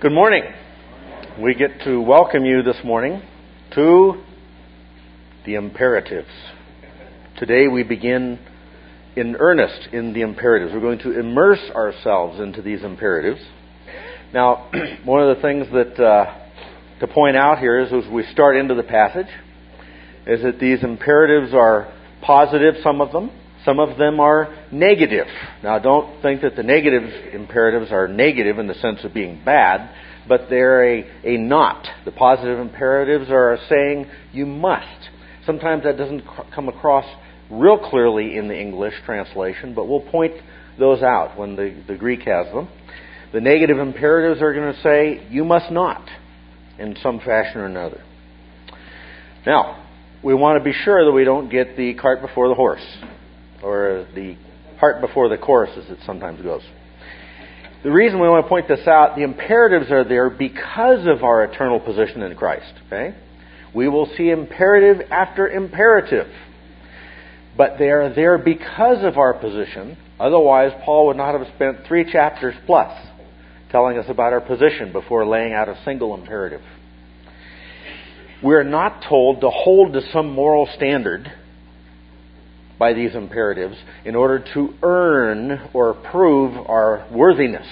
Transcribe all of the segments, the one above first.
Good morning. We get to welcome you this morning to the imperatives. Today we begin in earnest in the imperatives. We're going to immerse ourselves into these imperatives. Now, one of the things that to point out here is as we start into the passage is that these imperatives are positive, some of them. Some of them are negative. Now, don't think that the negative imperatives are negative in the sense of being bad, but they're a not. The positive imperatives are saying you must. Sometimes that doesn't come across real clearly in the English translation, but we'll point those out when the Greek has them. The negative imperatives are going to say you must not in some fashion or another. Now, we want to be sure that we don't get the cart before the horse, or the cart before the chorus, as it sometimes goes. The reason we want to point this out, the imperatives are there because of our eternal position in Christ. Okay? We will see imperative after imperative. But they are there because of our position. Otherwise, Paul would not have spent 3 chapters plus telling us about our position before laying out a single imperative. We're not told to hold to some moral standard by these imperatives in order to earn or prove our worthiness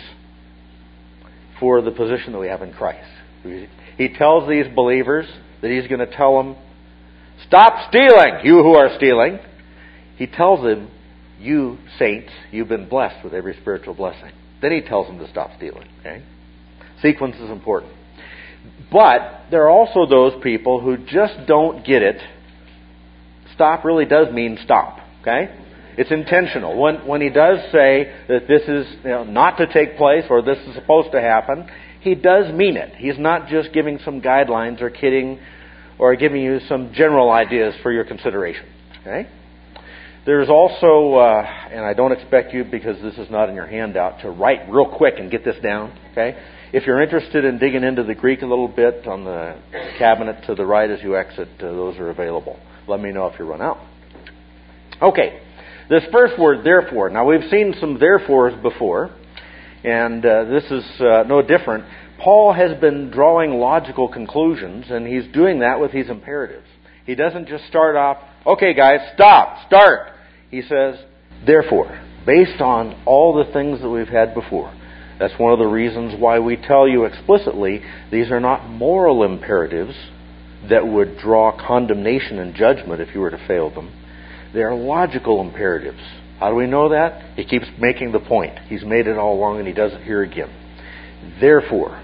for the position that we have in Christ. He tells these believers that he's going to tell them, stop stealing, you who are stealing. He tells them, you saints, you've been blessed with every spiritual blessing. Then he tells them to stop stealing. Okay? Sequence is important. But there are also those people who just don't get it. Stop really does mean stop. Okay? It's intentional. When he does say that this is not to take place or this is supposed to happen, he does mean it. He's not just giving some guidelines or kidding or giving you some general ideas for your consideration. Okay? There's also, and I don't expect you, because this is not in your handout, to write real quick and get this down. Okay? If you're interested in digging into the Greek a little bit, on the cabinet to the right as you exit, those are available. Let me know if you run out. Okay, this first word, therefore. Now, we've seen some therefores before, and this is no different. Paul has been drawing logical conclusions, and he's doing that with these imperatives. He doesn't just start off, okay, guys, start. He says, therefore, based on all the things that we've had before. That's one of the reasons why we tell you explicitly these are not moral imperatives that would draw condemnation and judgment if you were to fail them. They are logical imperatives. How do we know that? He keeps making the point. He's made it all along, and he does it here again. Therefore,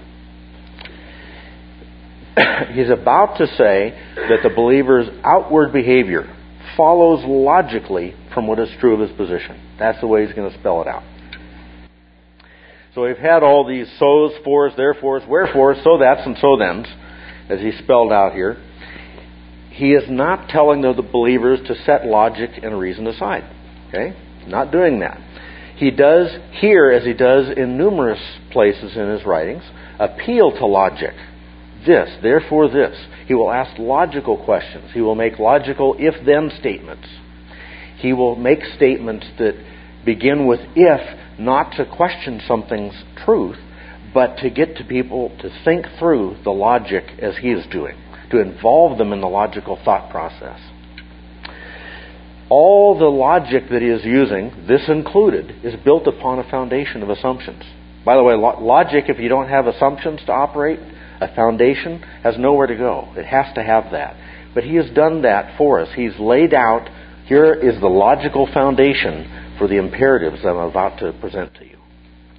he's about to say that the believer's outward behavior follows logically from what is true of his position. That's the way he's going to spell it out. So we've had all these so's, for's, therefores, wherefores, so that's, and so thens, as he spelled out here. He is not telling the believers to set logic and reason aside. Okay? Not doing that. He does here, as he does in numerous places in his writings, appeal to logic. This, therefore this. He will ask logical questions. He will make logical if-then statements. He will make statements that begin with if, not to question something's truth, but to get to people to think through the logic as he is doing, to involve them in the logical thought process. All the logic that he is using, this included, is built upon a foundation of assumptions. By the way, logic, if you don't have assumptions to operate, a foundation has nowhere to go. It has to have that. But he has done that for us. He's laid out, here is the logical foundation for the imperatives that I'm about to present to you.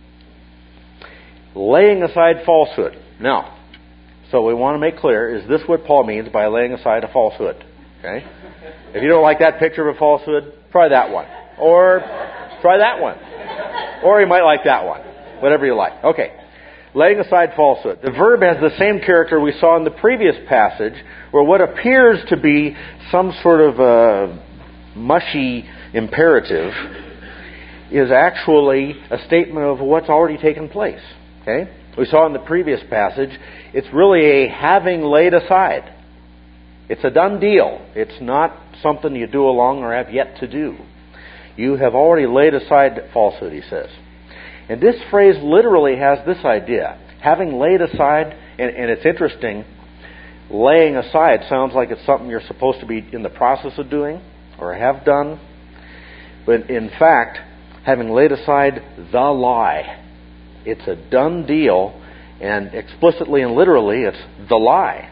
Laying aside falsehood. Now, so we want to make clear, is this what Paul means by laying aside a falsehood? Okay? If you don't like that picture of a falsehood, try that one. Or try that one. Or you might like that one. Whatever you like. Okay. Laying aside falsehood. The verb has the same character we saw in the previous passage, where what appears to be some sort of a mushy imperative is actually a statement of what's already taken place. Okay? We saw in the previous passage, it's really a having laid aside. It's a done deal. It's not something you do along or have yet to do. You have already laid aside falsehood, he says. And this phrase literally has this idea. Having laid aside, and it's interesting, laying aside sounds like it's something you're supposed to be in the process of doing or have done. But in fact, having laid aside the lie, it's a done deal, and explicitly and literally, it's the lie.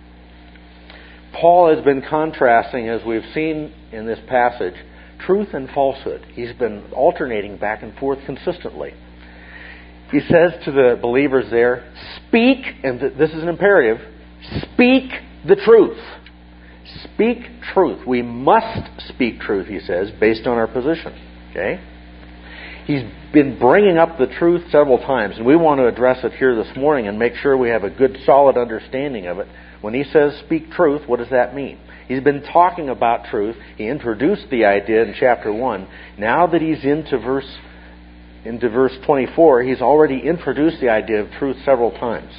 Paul has been contrasting, as we've seen in this passage, truth and falsehood. He's been alternating back and forth consistently. He says to the believers there, speak, and this is an imperative, speak the truth. Speak truth. We must speak truth, he says, based on our position. Okay? He's been bringing up the truth several times, and we want to address it here this morning and make sure we have a good, solid understanding of it. When he says speak truth, what does that mean? He's been talking about truth. He introduced the idea in chapter 1. Now that he's into verse 24, he's already introduced the idea of truth several times.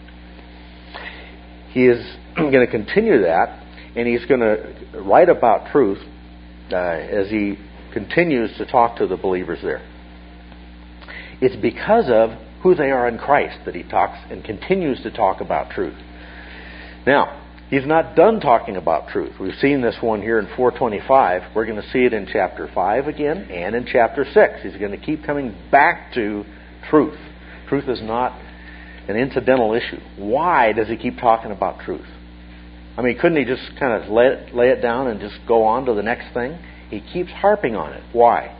He is going to continue that, and he's going to write about truth as he continues to talk to the believers there. It's because of who they are in Christ that he talks and continues to talk about truth. Now, he's not done talking about truth. We've seen this one here in 425. We're going to see it in chapter 5 again and in chapter 6. He's going to keep coming back to truth. Truth is not an incidental issue. Why does he keep talking about truth? I mean, couldn't he just kind of lay it down and just go on to the next thing? He keeps harping on it. Why?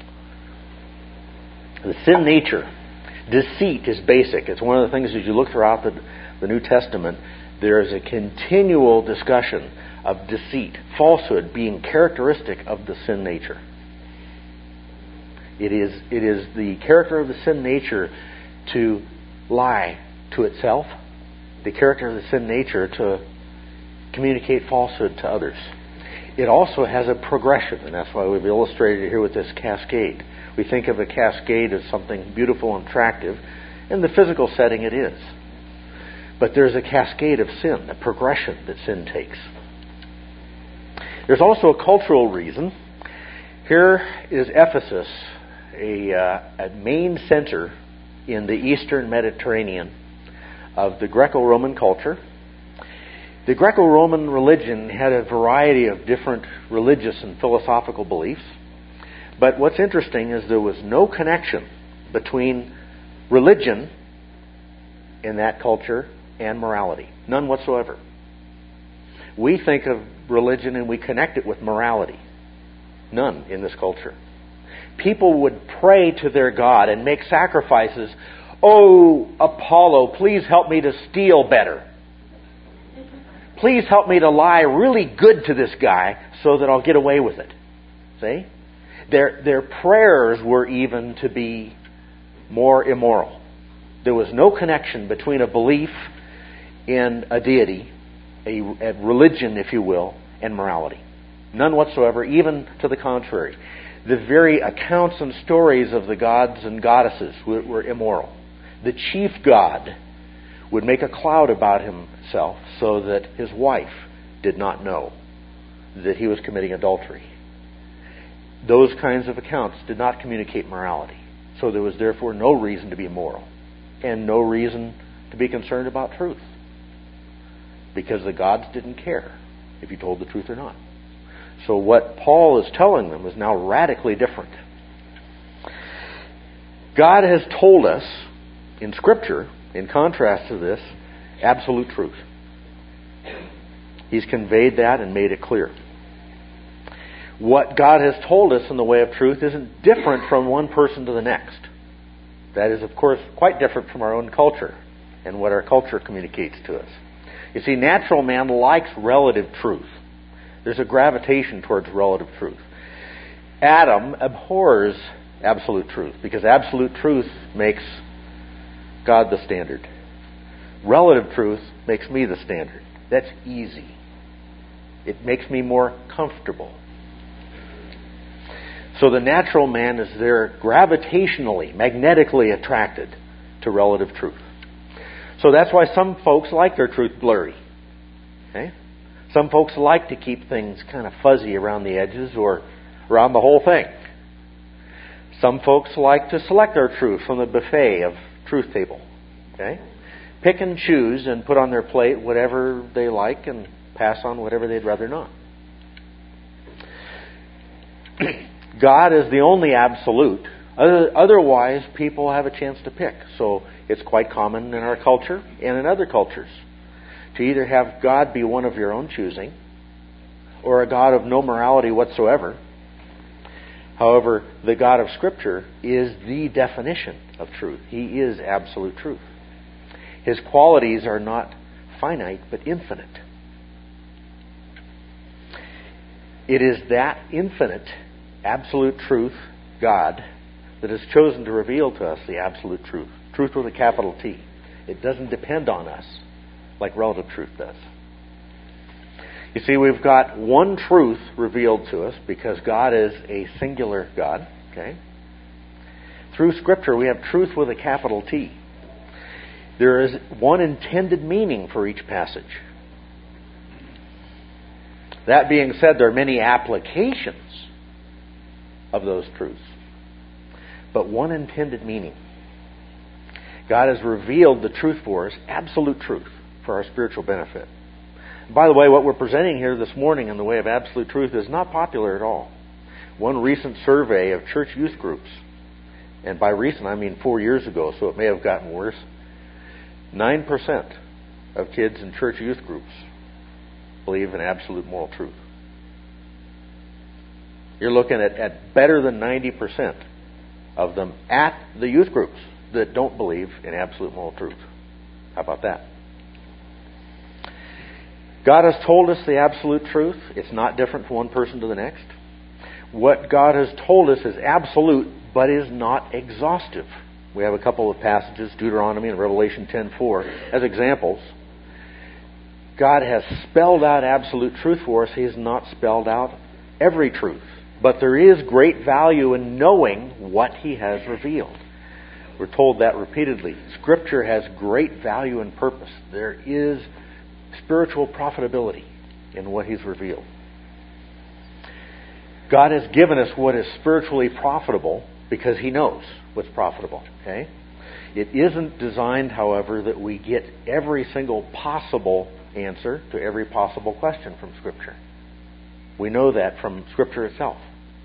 The sin nature, deceit is basic. It's one of the things as you look throughout the New Testament, there is a continual discussion of deceit, falsehood being characteristic of the sin nature. It is the character of the sin nature to lie to itself, the character of the sin nature to communicate falsehood to others. It also has a progression, and that's why we've illustrated it here with this cascade. We think of a cascade as something beautiful and attractive. In the physical setting, it is. But there's a cascade of sin, a progression that sin takes. There's also a cultural reason. Here is Ephesus, a main center in the Eastern Mediterranean of the Greco-Roman culture. The Greco-Roman religion had a variety of different religious and philosophical beliefs. But what's interesting is there was no connection between religion in that culture and morality. None whatsoever. We think of religion and we connect it with morality. None in this culture. People would pray to their God and make sacrifices. Oh, Apollo, please help me to steal better. Please help me to lie really good to this guy so that I'll get away with it. See? Their prayers were even to be more immoral. There was no connection between a belief in a deity, a religion, if you will, and morality. None whatsoever, even to the contrary. The very accounts and stories of the gods and goddesses were immoral. The chief god would make a cloud about himself so that his wife did not know that he was committing adultery. Those kinds of accounts did not communicate morality. So there was therefore no reason to be moral and no reason to be concerned about truth, because the gods didn't care if you told the truth or not. So what Paul is telling them is now radically different. God has told us in Scripture, in contrast to this, absolute truth. He's conveyed that and made it clear. What God has told us in the way of truth isn't different from one person to the next. That is, of course, quite different from our own culture and what our culture communicates to us. You see, natural man likes relative truth. There's a gravitation towards relative truth. Adam abhors absolute truth because absolute truth makes God the standard. Relative truth makes me the standard. That's easy. It makes me more comfortable. So the natural man is there gravitationally, magnetically attracted to relative truth. So that's why some folks like their truth blurry. Okay? Some folks like to keep things kind of fuzzy around the edges or around the whole thing. Some folks like to select their truth from the buffet of truth table. Okay? Pick and choose and put on their plate whatever they like and pass on whatever they'd rather not. God is the only absolute. Otherwise, people have a chance to pick. So it's quite common in our culture and in other cultures to either have God be one of your own choosing or a God of no morality whatsoever. However, the God of Scripture is the definition of truth. He is absolute truth. His qualities are not finite, but infinite. It is that infinite, absolute truth, God, that has chosen to reveal to us the absolute truth. Truth with a capital T. It doesn't depend on us like relative truth does. You see, we've got one truth revealed to us because God is a singular God. Okay? Through Scripture, we have truth with a capital T. There is one intended meaning for each passage. That being said, there are many applications of those truths, but one intended meaning. God has revealed the truth for us, absolute truth, for our spiritual benefit. By the way, what we're presenting here this morning in the way of absolute truth is not popular at all. One recent survey of church youth groups, and by recent I mean 4 years ago, so it may have gotten worse, 9% of kids in church youth groups believe in absolute moral truth. You're looking at better than 90% of them at the youth groups that don't believe in absolute moral truth. How about that? God has told us the absolute truth. It's not different from one person to the next. What God has told us is absolute, but is not exhaustive. We have a couple of passages, Deuteronomy and Revelation 10:4, as examples. God has spelled out absolute truth for us. He has not spelled out every truth. But there is great value in knowing what He has revealed. We're told that repeatedly. Scripture has great value and purpose. There is spiritual profitability in what He's revealed. God has given us what is spiritually profitable because He knows what's profitable. Okay? It isn't designed, however, that we get every single possible answer to every possible question from Scripture. We know that from Scripture itself.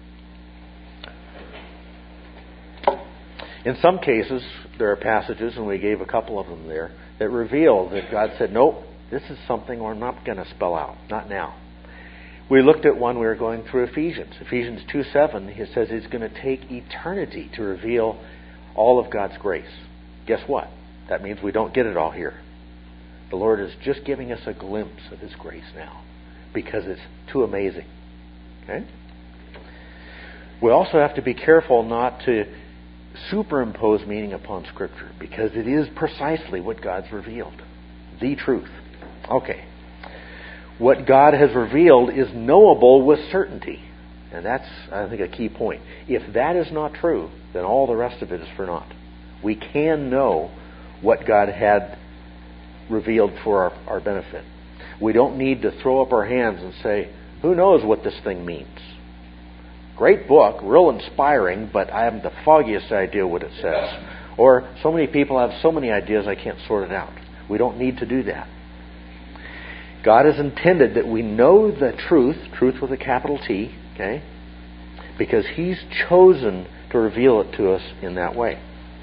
In some cases, there are passages, and we gave a couple of them there, that reveal that God said, nope, this is something we're not going to spell out. Not now. We looked at one we were going through Ephesians. Ephesians 2:7, He says it's going to take eternity to reveal all of God's grace. Guess what? That means we don't get it all here. The Lord is just giving us a glimpse of His grace now because it's too amazing. Okay? We also have to be careful not to superimpose meaning upon Scripture because it is precisely what God's revealed. The truth. Okay. What God has revealed is knowable with certainty. And that's, I think, a key point. If that is not true, then all the rest of it is for naught. We can know what God had revealed for our benefit. We don't need to throw up our hands and say, who knows what this thing means? Great book, real inspiring, but I haven't the foggiest idea what it says. Or so many people have so many ideas I can't sort it out. We don't need to do that. God has intended that we know the truth with a capital T, okay? Because He's chosen to reveal it to us in that way.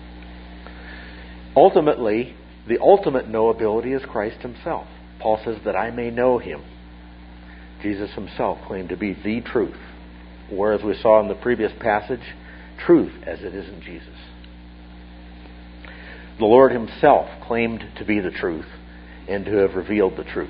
Ultimately, the ultimate knowability is Christ Himself. Paul says that I may know Him. Jesus Himself claimed to be the truth. Or, as we saw in the previous passage, truth as it is in Jesus. The Lord Himself claimed to be the truth and to have revealed the truth.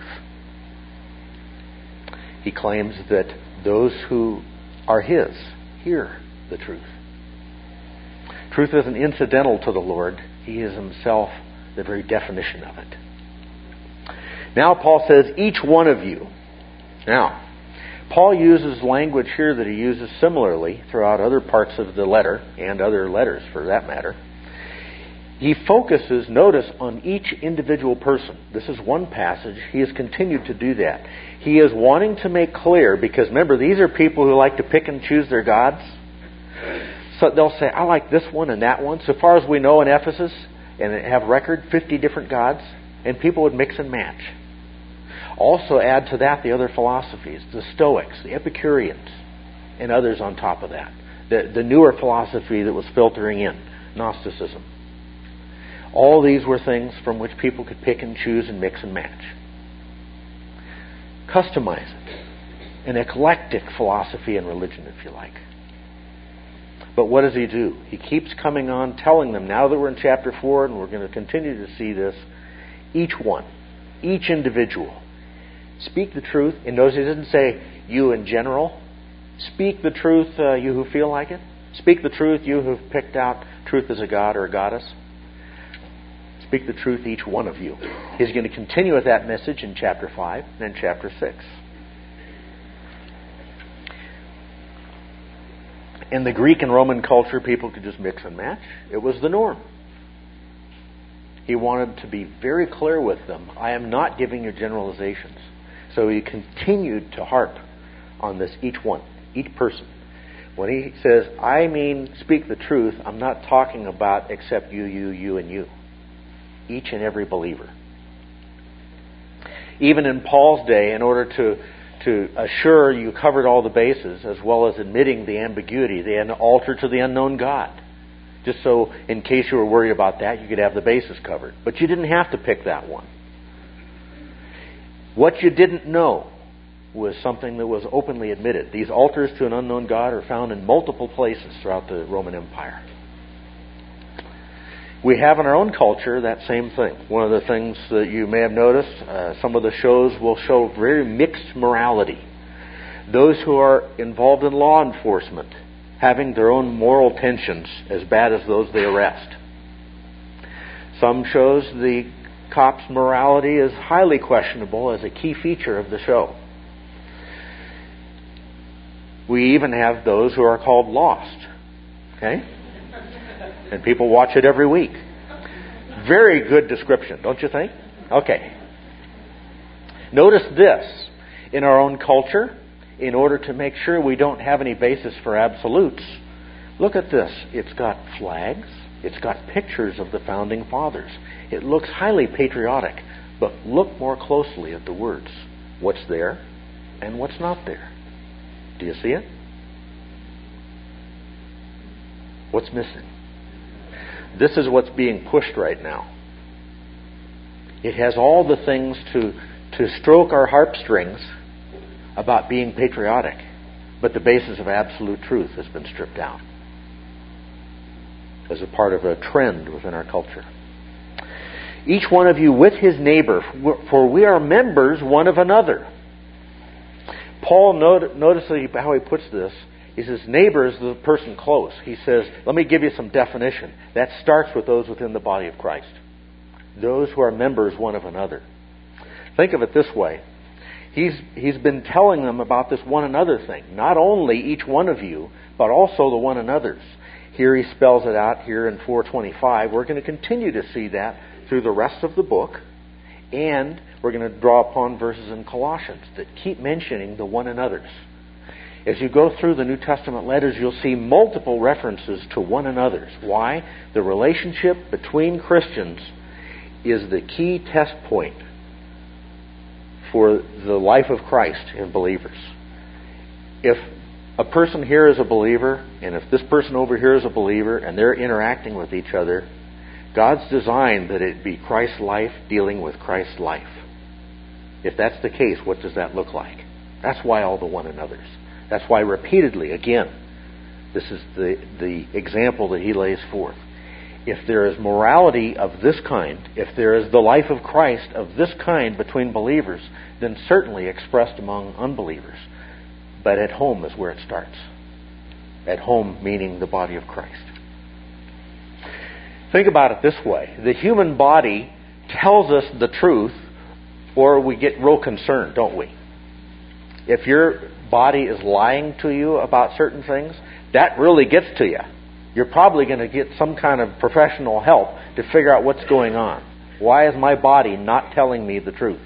He claims that those who are His hear the truth. Truth isn't incidental to the Lord. He is Himself the very definition of it. Now Paul says, each one of you. Now, Paul uses language here that he uses similarly throughout other parts of the letter, and other letters for that matter. He focuses, notice, on each individual person. This is one passage. He has continued to do that. He is wanting to make clear, because remember, these are people who like to pick and choose their gods. So they'll say, I like this one and that one. So far as we know in Ephesus, and have record 50 different gods, and people would mix and match. Also add to that the other philosophies, the Stoics, the Epicureans, and others on top of that. The newer philosophy that was filtering in, Gnosticism. All these were things from which people could pick and choose and mix and match. Customize it. An eclectic philosophy and religion, if you like. But what does he do? He keeps coming on telling them, now that we're in chapter 4, and we're going to continue to see this, each one, each individual, speak the truth. And notice he doesn't say you in general. Speak the truth, you who feel like it. Speak the truth, you who've picked out truth as a god or a goddess. Speak the truth, each one of you. He's going to continue with that message in chapter 5 and then chapter 6. In the Greek and Roman culture, people could just mix and match. It was the norm. He wanted to be very clear with them. I am not giving you generalizations. So he continued to harp on this, each one, each person. When he says, I mean, speak the truth, I'm not talking about except you, and you. Each and every believer. Even in Paul's day, in order to assure you covered all the bases, as well as admitting the ambiguity, they had an altar to the unknown God. Just so, in case you were worried about that, you could have the bases covered. But you didn't have to pick that one. What you didn't know was something that was openly admitted. These altars to an unknown God are found in multiple places throughout the Roman Empire. We have in our own culture that same thing. One of the things that you may have noticed, some of the shows will show very mixed morality. Those who are involved in law enforcement having their own moral tensions as bad as those they arrest. Some shows the cop's morality is highly questionable as a key feature of the show. We even have those who are called lost. Okay? And people watch it every week. Very good description, don't you think? Okay. Notice this. In our own culture, in order to make sure we don't have any basis for absolutes, look at this. It's got flags. It's got pictures of the founding fathers. It looks highly patriotic. But look more closely at the words. What's there and what's not there. Do you see it? What's missing? This is what's being pushed right now. It has all the things to stroke our heartstrings about being patriotic, but the basis of absolute truth has been stripped out as a part of a trend within our culture. Each one of you with his neighbor, for we are members one of another. Paul, notice how he puts this. He says, neighbor is the person close. He says, let me give you some definition. That starts with those within the body of Christ. Those who are members one of another. Think of it this way. He's been telling them about this one another thing. Not only each one of you, but also the one another's. Here he spells it out here in 4:25. We're going to continue to see that through the rest of the book. And we're going to draw upon verses in Colossians that keep mentioning the one another's. As you go through the New Testament letters, you'll see multiple references to one another's. Why? The relationship between Christians is the key test point for the life of Christ in believers. If a person here is a believer, and if this person over here is a believer, and they're interacting with each other, God's designed that it be Christ's life dealing with Christ's life. If that's the case, what does that look like? That's why all the one another's. That's why repeatedly, again, this is the example that he lays forth. If there is morality of this kind, if there is the life of Christ of this kind between believers, then certainly expressed among unbelievers. But at home is where it starts. At home meaning the body of Christ. Think about it this way. The human body tells us the truth, or we get real concerned, don't we? If your body is lying to you about certain things, that really gets to you. You're probably going to get some kind of professional help to figure out what's going on. Why is my body not telling me the truth?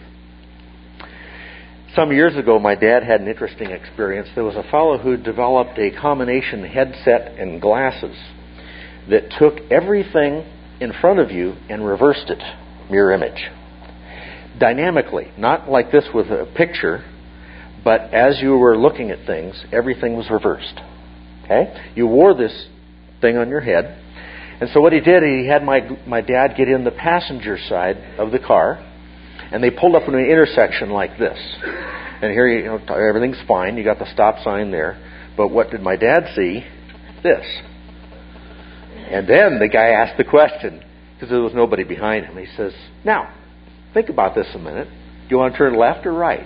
Some years ago, my dad had an interesting experience. There was a fellow who developed a combination headset and glasses that took everything in front of you and reversed it, mirror image. Dynamically, not like this with a picture, but as you were looking at things, everything was reversed. Okay? You wore this thing on your head. And so what he did, he had my dad get in the passenger side of the car, and they pulled up in an intersection like this. And here, everything's fine. You got the stop sign there. But what did my dad see? This. And then the guy asked the question, because there was nobody behind him. He says, "Now, think about this a minute. Do you want to turn left or right?"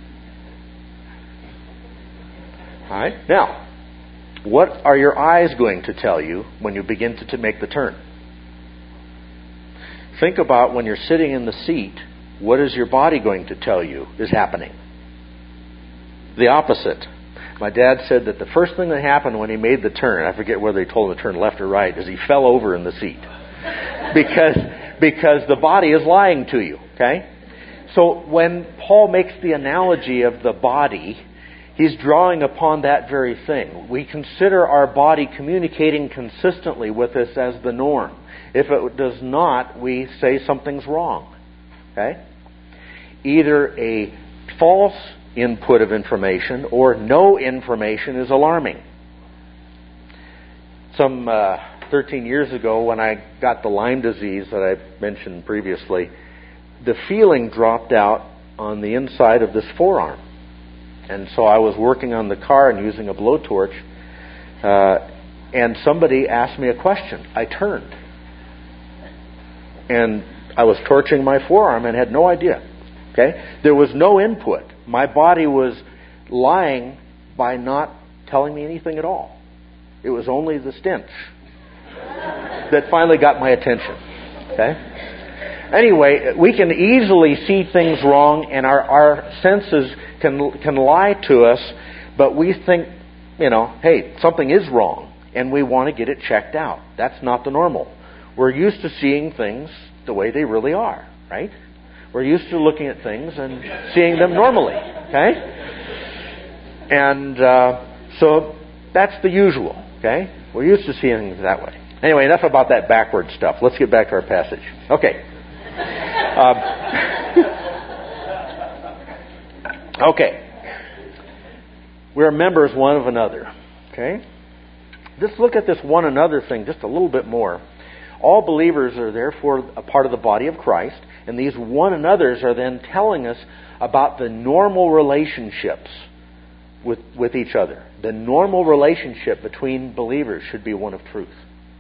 All right. Now, what are your eyes going to tell you when you begin to make the turn? Think about when you're sitting in the seat, what is your body going to tell you is happening? The opposite. My dad said that the first thing that happened when he made the turn, I forget whether he told him to turn left or right, is he fell over in the seat. Because the body is lying to you, okay? So when Paul makes the analogy of the body, he's drawing upon that very thing. We consider our body communicating consistently with us as the norm. If it does not, we say something's wrong, okay? Either a false input of information or no information is alarming. Some 13 years ago, when I got the Lyme disease that I mentioned previously, the feeling dropped out on the inside of this forearm. And so I was working on the car and using a blowtorch, and somebody asked me a question. I turned. And I was torching my forearm and had no idea. Okay? There was no input. My body was lying by not telling me anything at all. It was only the stench that finally got my attention. Okay? Anyway, we can easily see things wrong, and our senses can lie to us, but we think, hey, something is wrong, and we want to get it checked out. That's not the normal. We're used to seeing things the way they really are, right? We're used to looking at things and seeing them normally, okay? And so that's the usual, okay? We're used to seeing things that way. Anyway, enough about that backward stuff. Let's get back to our passage. Okay. Okay. We're members one of another, okay? Just look at this one another thing just a little bit more. All believers are therefore a part of the body of Christ, and these one another's are then telling us about the normal relationships with each other. The normal relationship between believers should be one of truth.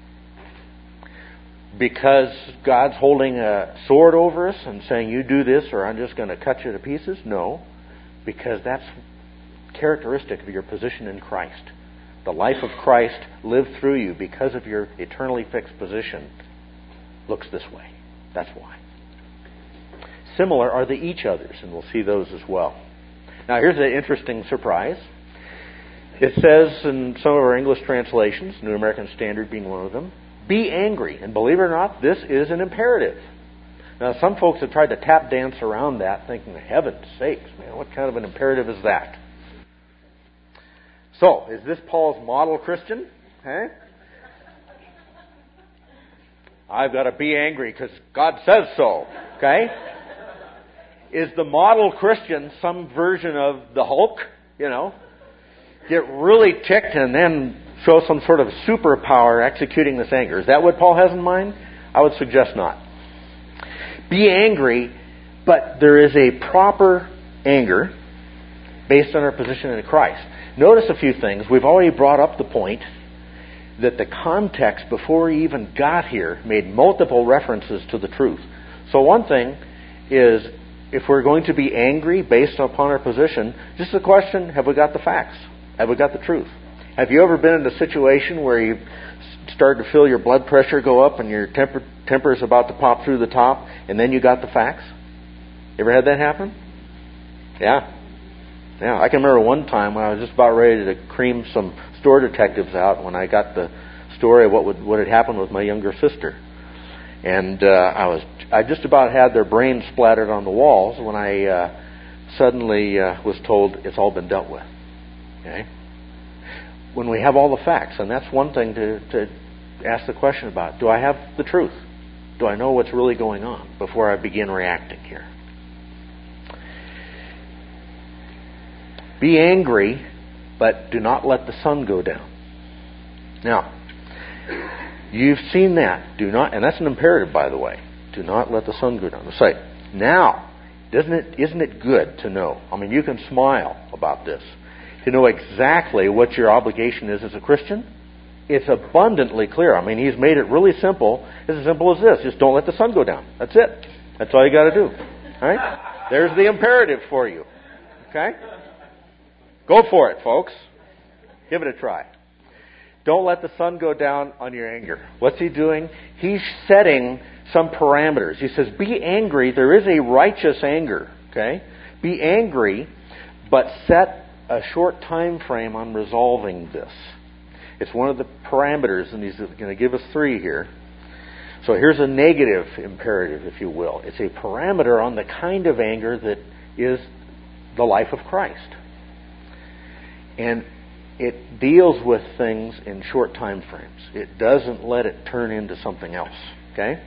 Because God's holding a sword over us and saying, you do this or I'm just going to cut you to pieces? No, because that's characteristic of your position in Christ. The life of Christ lived through you because of your eternally fixed position looks this way. That's why. Similar are the each others, and we'll see those as well. Now here's an interesting surprise. It says in some of our English translations, New American Standard being one of them, be angry. And believe it or not, this is an imperative. Now some folks have tried to tap dance around that, thinking, heaven's sakes, man, what kind of an imperative is that? So, is this Paul's model Christian? Okay? I've got to be angry because God says so. Okay? Is the model Christian some version of the Hulk? Get really ticked and then show some sort of superpower executing this anger. Is that what Paul has in mind? I would suggest not. Be angry, but there is a proper anger based on our position in Christ. Notice a few things. We've already brought up the point that the context before we even got here made multiple references to the truth. So one thing is, if we're going to be angry based upon our position, just the question, have we got the facts? Have we got the truth? Have you ever been in a situation where you start to feel your blood pressure go up and your temper is about to pop through the top, and then you got the facts? Ever had that happen? Yeah. Yeah, I can remember one time when I was just about ready to cream some store detectives out when I got the story of what had happened with my younger sister. And I just about had their brains splattered on the walls when I suddenly was told it's all been dealt with. Okay? When we have all the facts, and that's one thing to ask the question about. Do I have the truth? Do I know what's really going on before I begin reacting here? Be angry, but do not let the sun go down. Now, you've seen that. Do not, and that's an imperative, by the way. Do not let the sun go down. Let's say, now, isn't it good to know? I mean, you can smile about this. To know exactly what your obligation is as a Christian. It's abundantly clear. I mean, he's made it really simple. It's as simple as this. Just don't let the sun go down. That's it. That's all you got to do. All right? There's the imperative for you. Okay? Go for it, folks. Give it a try. Don't let the sun go down on your anger. What's he doing? He's setting some parameters. He says, be angry. There is a righteous anger. Okay? Be angry, but set a short time frame on resolving this. It's one of the parameters, and he's going to give us 3 here. So here's a negative imperative, if you will. It's a parameter on the kind of anger that is the life of Christ. And it deals with things in short time frames. It doesn't let it turn into something else. Okay?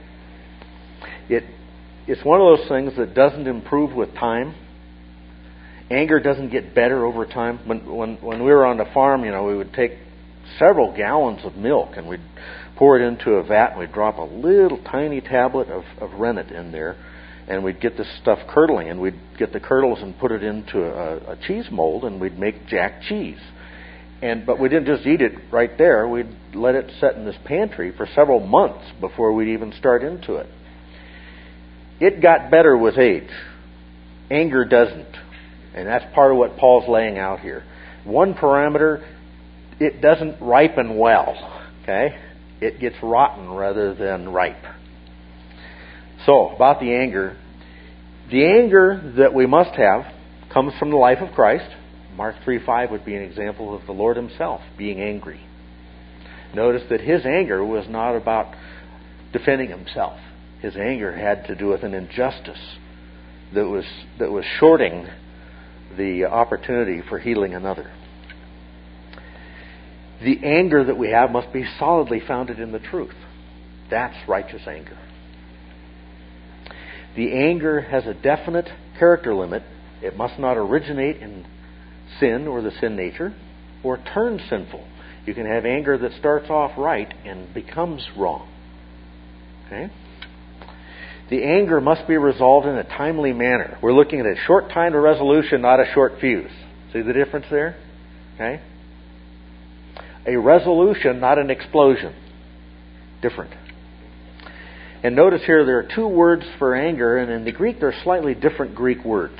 It's one of those things that doesn't improve with time. Anger doesn't get better over time. When we were on the farm, we would take several gallons of milk and we'd pour it into a vat and we'd drop a little tiny tablet of rennet in there and we'd get this stuff curdling and we'd get the curdles and put it into a cheese mold and we'd make jack cheese. But we didn't just eat it right there. We'd let it set in this pantry for several months before we'd even start into it. It got better with age. Anger doesn't. And that's part of what Paul's laying out here. One parameter, it doesn't ripen well. Okay? It gets rotten rather than ripe. So, about the anger. The anger that we must have comes from the life of Christ. Mark 3:5 would be an example of the Lord himself being angry. Notice that his anger was not about defending himself. His anger had to do with an injustice that was shorting the opportunity for healing another. The anger that we have must be solidly founded in the truth. That's righteous anger. The anger has a definite character limit. It must not originate in sin or the sin nature or turn sinful. You can have anger that starts off right and becomes wrong. Okay? The anger must be resolved in a timely manner. We're looking at a short time to resolution, not a short fuse. See the difference there? Okay? A resolution, not an explosion. Different. And notice here there are 2 words for anger, and in the Greek they're slightly different Greek words.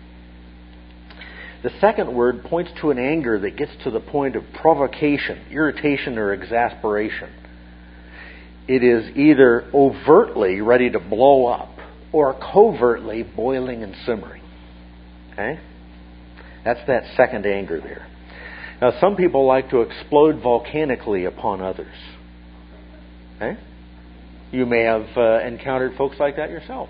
The second word points to an anger that gets to the point of provocation, irritation, or exasperation. It is either overtly ready to blow up or covertly boiling and simmering. Okay? That's that second anger there. Now, some people like to explode volcanically upon others. Okay? You may have encountered folks like that yourself.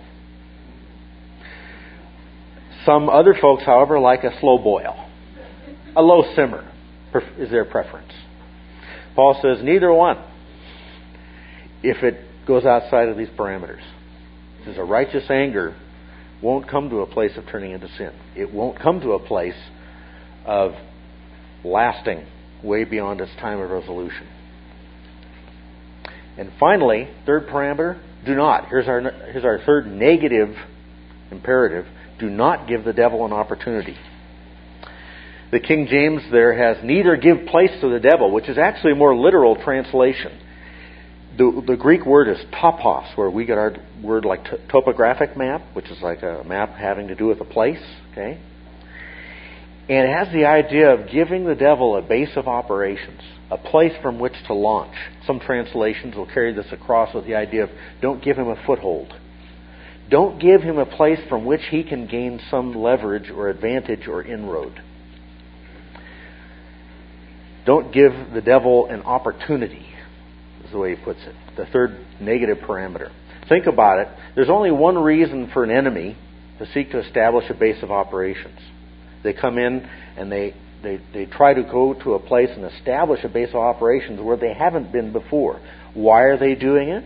Some other folks, however, like a slow boil. A low simmer is their preference. Paul says neither one, if it goes outside of these parameters. He says a righteous anger won't come to a place of turning into sin. It won't come to a place of lasting way beyond its time of resolution. And finally, third parameter, do not. Here's our third negative imperative. Do not give the devil an opportunity. The King James there has neither give place to the devil, which is actually a more literal translation. The Greek word is topos, where we get our word like topographic map, which is like a map having to do with a place. Okay? And it has the idea of giving the devil a base of operations, a place from which to launch. Some translations will carry this across with the idea of don't give him a foothold. Don't give him a place from which he can gain some leverage or advantage or inroad. Don't give the devil an opportunity, is the way he puts it. The third negative parameter. Think about it. There's only one reason for an enemy to seek to establish a base of operations. They come in and they try to go to a place and establish a base of operations where they haven't been before. Why are they doing it?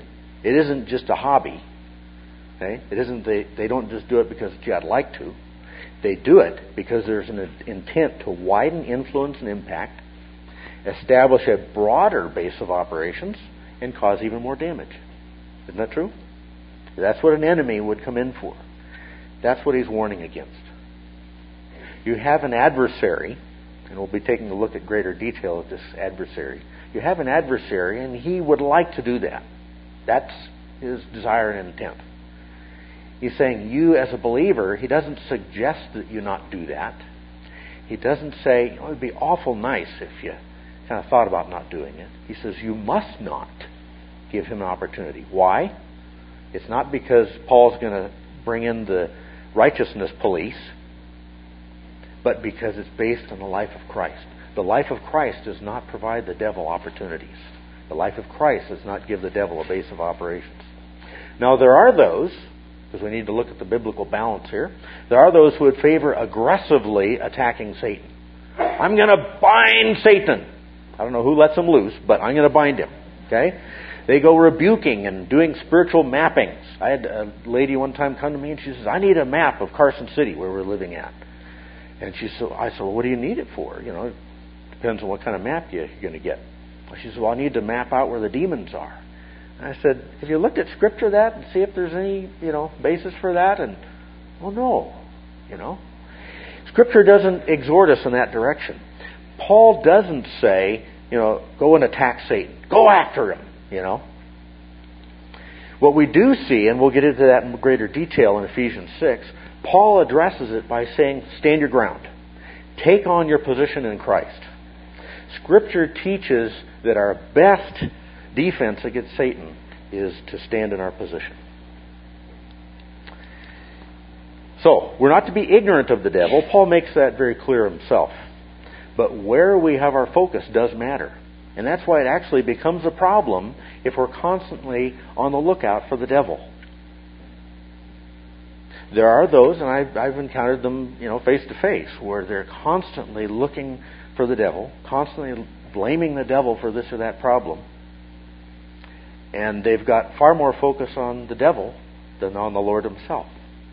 It isn't just a hobby. Okay? It isn't they don't just do it because gee, I'd like to. They do it because there's an intent to widen influence and impact, establish a broader base of operations, and cause even more damage. Isn't that true? That's what an enemy would come in for. That's what he's warning against. You have an adversary, and we'll be taking a look at greater detail of this adversary. You have an adversary, and he would like to do that. That's his desire and intent. He's saying, you as a believer, he doesn't suggest that you not do that. He doesn't say, it would be awful nice if you kind of thought about not doing it. He says, you must not give him an opportunity. Why? It's not because Paul's going to bring in the righteousness police, but because it's based on the life of Christ. The life of Christ does not provide the devil opportunities. The life of Christ does not give the devil a base of operations. Now there are those, because we need to look at the biblical balance here, there are those who would favor aggressively attacking Satan. I'm going to bind Satan. I don't know who lets him loose, but I'm going to bind him. Okay? They go rebuking and doing spiritual mappings. I had a lady one time come to me and she says, I need a map of Carson City where we're living at. And I said, well, what do you need it for? It depends on what kind of map you're going to get. She said, well, I need to map out where the demons are. And I said, have you looked at Scripture that and see if there's any, basis for that? And, well, no. Scripture doesn't exhort us in that direction. Paul doesn't say, go and attack Satan. Go after him, What we do see, and we'll get into that in greater detail in Ephesians 6, Paul addresses it by saying, stand your ground. Take on your position in Christ. Scripture teaches that our best defense against Satan is to stand in our position. So, we're not to be ignorant of the devil. Paul makes that very clear himself. But where we have our focus does matter. And that's why it actually becomes a problem if we're constantly on the lookout for the devil. There are those, and I've encountered them, face to face, where they're constantly looking for the devil, constantly blaming the devil for this or that problem. And they've got far more focus on the devil than on the Lord himself.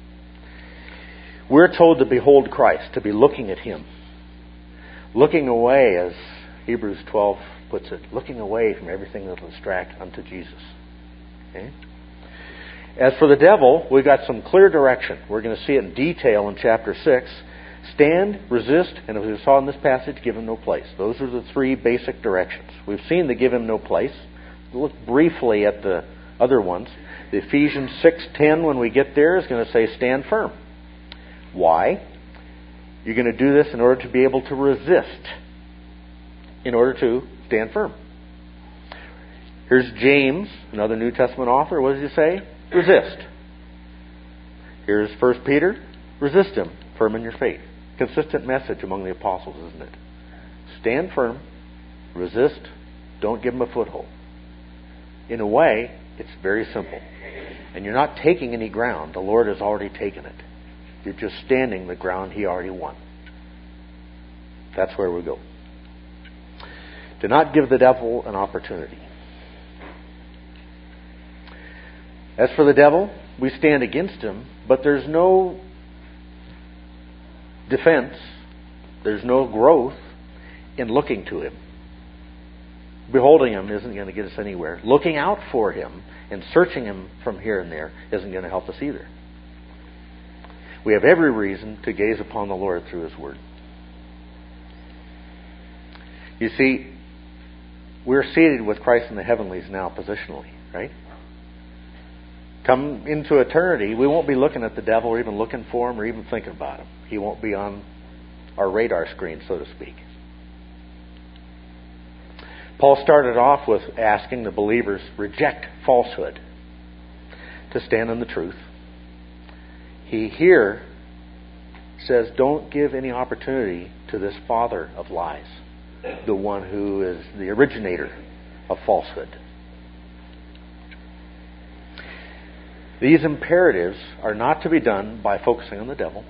We're told to behold Christ, to be looking at him. Looking away, as Hebrews 12 puts it, looking away from everything that will distract unto Jesus. Okay? As for the devil, we've got some clear direction. We're going to see it in detail in chapter 6. Stand, resist, and as we saw in this passage, give him no place. Those are the three basic directions. We've seen the give him no place. We'll look briefly at the other ones. The Ephesians 6:10, when we get there, is going to say stand firm. Why? You're going to do this in order to be able to resist, in order to stand firm. Here's James, another New Testament author. What does he say? Resist. Here's 1 Peter. Resist him, firm in your faith. Consistent message among the apostles, isn't it? Stand firm, resist, don't give him a foothold. In a way, it's very simple. And you're not taking any ground. The Lord has already taken it. You're just standing the ground he already won. That's where we go. Do not give the devil an opportunity. As for the devil, we stand against him, but there's no defense, there's no growth in looking to him. Beholding him isn't going to get us anywhere. Looking out for him and searching him from here and there isn't going to help us either. We have every reason to gaze upon the Lord through his word. You see, we're seated with Christ in the heavenlies now positionally, right? Come into eternity, we won't be looking at the devil or even looking for him or even thinking about him. He won't be on our radar screen, so to speak. Paul started off with asking the believers, reject falsehood, to stand in the truth. He here says, don't give any opportunity to this father of lies, the one who is the originator of falsehood. These imperatives are not to be done by focusing on the devil,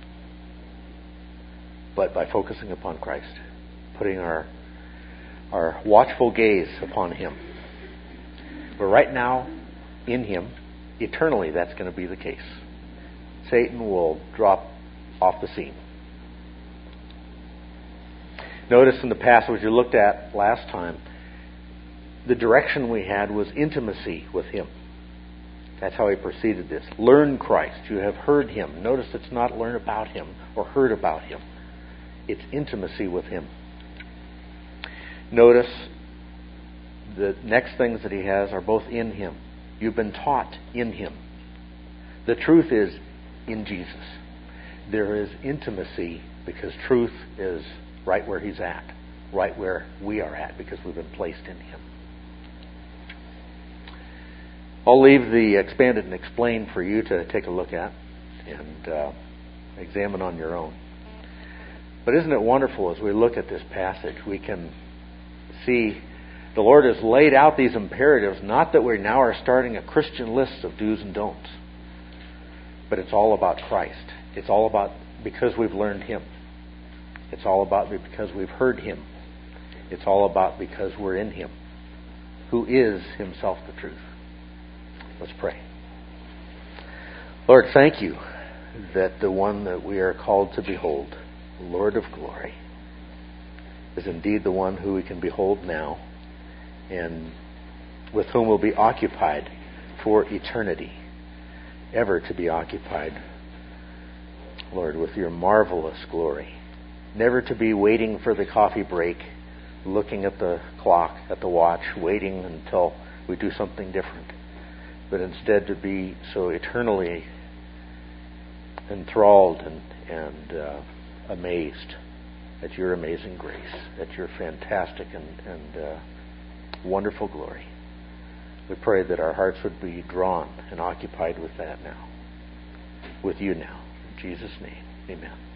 but by focusing upon Christ, putting our watchful gaze upon him. But right now, in Him, eternally that's going to be the case. Satan will drop off the scene. Notice in the passage you looked at last time, the direction we had was intimacy with Him. That's how he preceded this. Learn Christ. You have heard Him. Notice it's not learn about Him or heard about Him. It's intimacy with Him. Notice the next things that he has are both in Him. You've been taught in Him. The truth is in Jesus. There is intimacy because truth is right where He's at, right where we are at because we've been placed in Him. I'll leave the expanded and explained for you to take a look at and examine on your own. But isn't it wonderful as we look at this passage, we can see the Lord has laid out these imperatives, not that we now are starting a Christian list of do's and don'ts, but it's all about Christ. It's all about because we've learned Him. It's all about because we've heard Him. It's all about because we're in Him, who is Himself the truth. Let's pray. Lord, thank You that the one that we are called to behold, the Lord of glory, is indeed the one who we can behold now and with whom we'll be occupied for eternity, ever to be occupied, Lord, with Your marvelous glory. Never to be waiting for the coffee break, looking at the clock, at the watch, waiting until we do something different, but instead to be so eternally enthralled and amazed at Your amazing grace, at Your fantastic and wonderful glory. We pray that our hearts would be drawn and occupied with that now, with You now. In Jesus' name, amen.